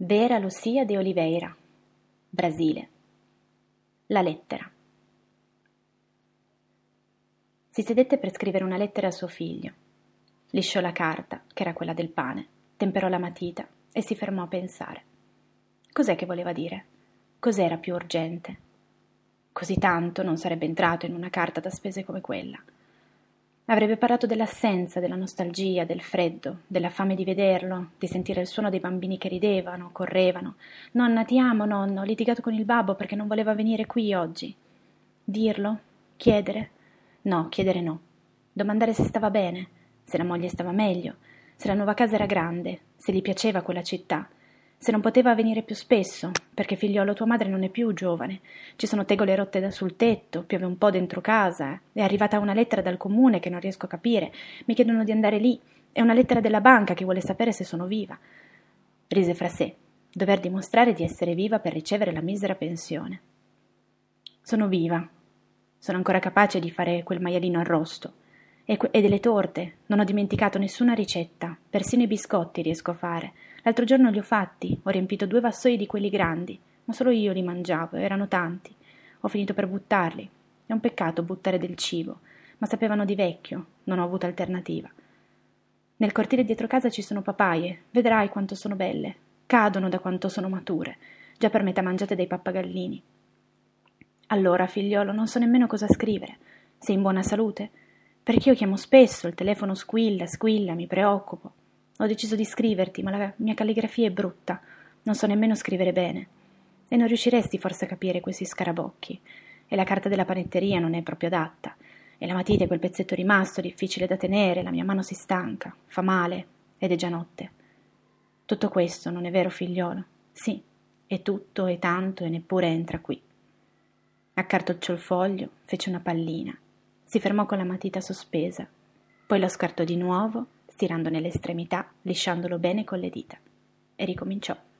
Vera Lucia de Oliveira, Brasile. La lettera. Si sedette per scrivere una lettera a suo figlio. Lisciò la carta, che era quella del pane, temperò la matita e si fermò a pensare. Cos'è che voleva dire? Cos'era più urgente? Così tanto non sarebbe entrato in una carta da spese come quella. Avrebbe parlato dell'assenza, della nostalgia, del freddo, della fame di vederlo, di sentire il suono dei bambini che ridevano, correvano. Nonna, ti amo, nonno, ho litigato con il babbo perché non voleva venire qui oggi. Dirlo? Chiedere? No, chiedere no. Domandare se stava bene, se la moglie stava meglio, se la nuova casa era grande, se gli piaceva quella città, se non poteva venire più spesso, perché figliolo tua madre non è più giovane, ci sono tegole rotte sul tetto, piove un po' dentro casa, è arrivata una lettera dal comune che non riesco a capire, mi chiedono di andare lì, è una lettera della banca che vuole sapere se sono viva. Rise fra sé, dover dimostrare di essere viva per ricevere la misera pensione. Sono viva, sono ancora capace di fare quel maialino arrosto. E delle torte, non ho dimenticato nessuna ricetta, persino i biscotti riesco a fare. L'altro giorno li ho fatti, ho riempito 2 vassoi di quelli grandi, ma solo io li mangiavo, erano tanti. Ho finito per buttarli. È un peccato buttare del cibo, ma sapevano di vecchio, non ho avuto alternativa. Nel cortile dietro casa ci sono papaie, vedrai quanto sono belle. Cadono da quanto sono mature, già per metà mangiate dai pappagallini. Allora, figliolo, non so nemmeno cosa scrivere. Sei in buona salute? Perché io chiamo spesso, il telefono squilla, mi preoccupo. Ho deciso di scriverti, ma la mia calligrafia è brutta, non so nemmeno scrivere bene. E non riusciresti forse a capire questi scarabocchi. E la carta della panetteria non è proprio adatta. E la matita è quel pezzetto rimasto, difficile da tenere, la mia mano si stanca, fa male, ed è già notte. Tutto questo, non è vero, figliolo? Sì, è tutto e tanto e neppure entra qui. Accartocciò il foglio, fece una pallina. Si fermò con la matita sospesa, poi lo scartò di nuovo, stirandone l'estremità, lisciandolo bene con le dita, e ricominciò.